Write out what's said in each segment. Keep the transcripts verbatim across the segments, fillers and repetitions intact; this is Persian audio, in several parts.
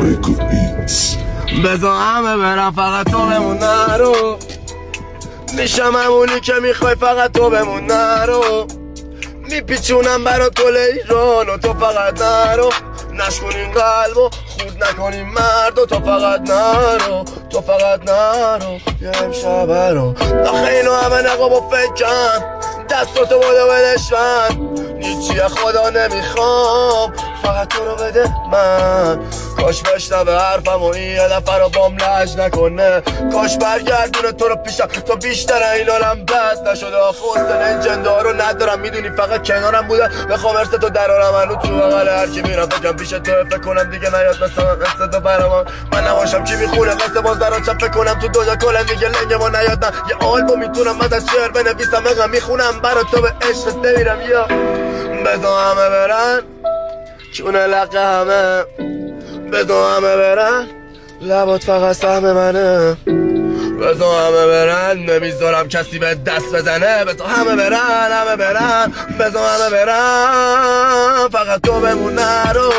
بذار همه برن فقط تو بمون نرو، میشم همونی که میخوای فقط تو بمون نرو، میپیچونم برا کل ایران و تو فقط نرو، نشکنین قلب و خود نکنین مرد و تو فقط نرو، تو فقط نرو یه امشب رو آخه اینو همه نقاب و فکرم دستاتو بوده بدش من، هیچی خدا نمیخوام فقط تو رو بده من، کاش بشنوه حرفم و این یه دفعه رو بام لج نکنه، کاش برگردونه تو رو پیشم تا بیشتر این حالم بد نشده، آخه حسن این جنده رو ندارم میدونی فقط کنارم بوده، بخوام ارث تو درارم هنو تو بغل هرکی میرم فکرم پیش تو فکر کنم دیگه نیاد مثل من مثل تو برام من نباشم چی میخونه قصه باز برام چپ کنم تو دنیا کلن دیگه لنگ ما نیاد نه یه آلبوم میتونم من از شعر بنویسم مقام میخونم برا تو به عشقت بمیرم یا بذار همه برن چونه لقه همه، بذار همه برن لبات فقط سهم منه، بذار همه برن نمیذارم کسی به دست بزنه، بذار همه برن همه برن بذار همه برن فقط تو بمون نرو،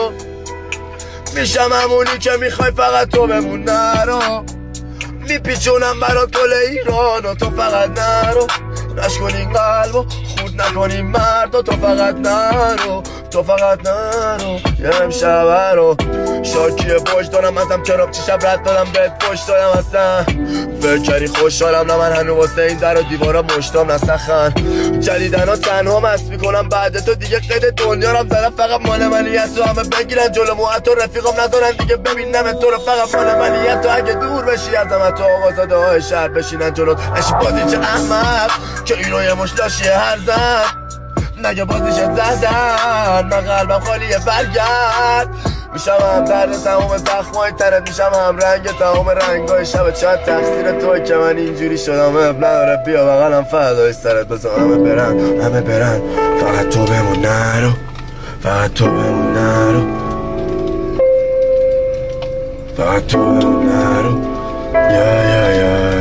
میشم همونی که میخوای فقط تو بمون نرو، میپیچونم برا کل ایران و تو فقط نرو، نشکنین قلب و خود نکنین مرد و تو فقط نرو، تو فقط نرو یه امشب رو شاکی پشت دارم ازم چرا چی شب رد دادم بهت پشت دادم اصلا فکر کردی خوشحالم نه من هنو واسه این در و دیوارا مشتام نسخن جدیدن ها تنها مست میکنم بعد تو دیگه قید دنیا رم زدم فقط مال منیت تو همه بگیرن جلو مو حتی رفیقم نذارن دیگه ببینم تو رو فقط مال منیت تو اگه دور بشی ازم تو آقازاده های شهر بشینن جلوت نشی بازی چه احمق که اینو یه مشتاشیه هر زن نگه بازیش زدن من قلبم خالیه برگرد میشم هم درد تمام زخمای تنت میشم هم رنگ تمام رنگای شب چند تقصیر توی که من اینجوری شدم اب نداره بیا بغلم فدای سرت بزن همه برن همه برن فقط تو بمون نرو فقط تو بمون نرو فقط تو بمون نرو یا یا یا